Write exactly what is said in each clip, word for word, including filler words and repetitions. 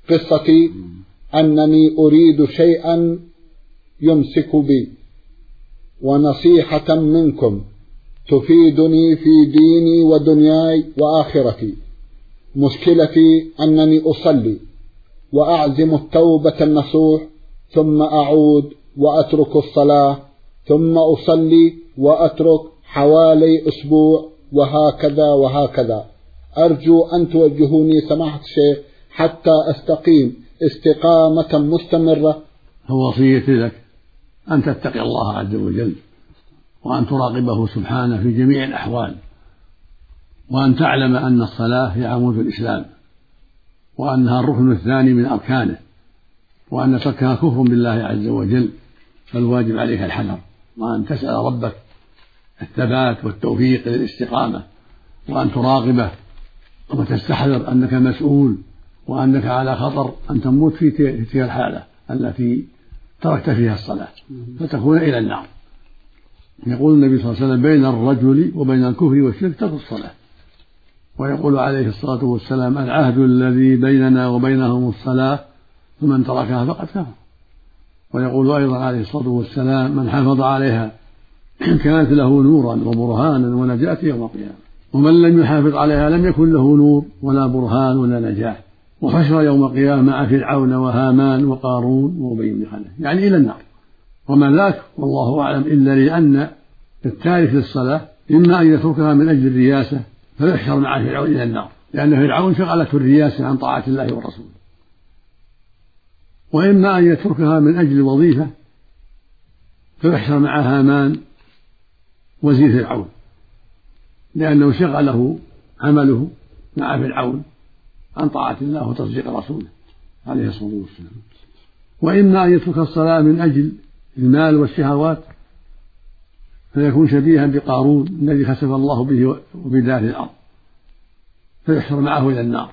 قصتي أنني أريد شيئا يمسك بي ونصيحة منكم تفيدني في ديني ودنياي وآخرتي. مشكلتي أنني أصلي وأعزم التوبة النصوح ثم أعود وأترك الصلاة ثم أصلي وأترك حوالي أسبوع وهكذا وهكذا. أرجو أن توجهوني سماحة الشيخ حتى أستقيم استقامة مستمرة. فوصيتي لك أن تتقي الله عز وجل وأن تراقبه سبحانه في جميع الأحوال، وأن تعلم أن الصلاة هي عمود الإسلام، وأنها الركن الثاني من أركانه، وأن تركها كفر بالله عز وجل، فالواجب عليك الحذر، وأن تسأل ربك الثبات والتوفيق للاستقامة، وأن تراقبه وتستحذر أنك مسؤول وأنك على خطر أن تموت في تلك الحالة التي تركت فيها الصلاة فتكون إلى النار. يقول النبي صلى الله عليه وسلم: بين الرجل وبين الكفر والشرك ترك الصلاة. ويقول عليه الصلاة والسلام: العهد الذي بيننا وبينهم الصلاة فمن تركها فقد كفر. ويقول أيضا عليه الصلاة والسلام: من حافظ عليها كانت له نورا وبرهانا ونجاة يوم القيامة، ومن لم يحافظ عليها لم يكن له نور ولا برهان ولا نجاة، وحشر يوم القيامة مع فرعون وهامان وقارون وأبي بن خلف، يعني إلى النار. وما ذاك والله أعلم إلا لأن التارك للصلاة إما أن يتركها من أجل الرياسة فيحشر مع فرعون إلى النار، لأن فرعون شغلته الرياسة عن طاعة الله ورسوله، وإما أن يتركها من أجل الوظيفة فيحشر مع هامان وزير فرعون، لأنه شغله عمله مع فرعون عن طاعة الله وتصديق رسوله عليه الصلاة والسلام. وإما أن يترك الصلاة من أجل المال والشهوات فيكون شبيها بقارون الذي خسف الله به وبداره الأرض فيحشر معه إلى النار.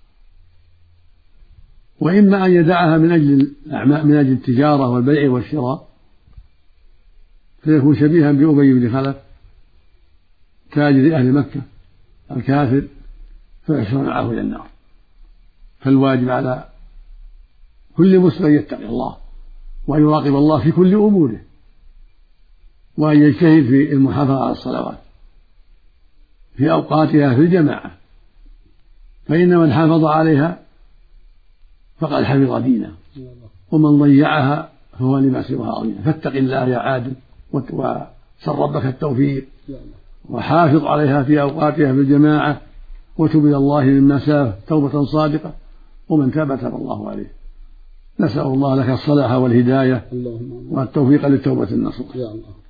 وإما أن يدعها من أجل من أجل التجارة والبيع والشراء فيكون شبيها بأبي بن خلف تاجر أهل مكة الكافر فيحشر معه إلى النار. فالواجب على كل مسلم يتقي الله وأن يراقب الله في كل أموره، وأن يجتهد في المحافظة على الصلوات في أوقاتها في الجماعة، فإن من حافظ عليها فقد حفظ دينه، ومن ضيعها فهو لما سواها أضيع. فاتق الله يا عادل وسل ربك التوفيق، وحافظ عليها في أوقاتها في الجماعة، وتب إلى الله مما ساف توبة صادقة، ومن تاب تاب الله عليه. نسأل الله لك الصلاح والهداية والتوفيق للتوبة النصوح.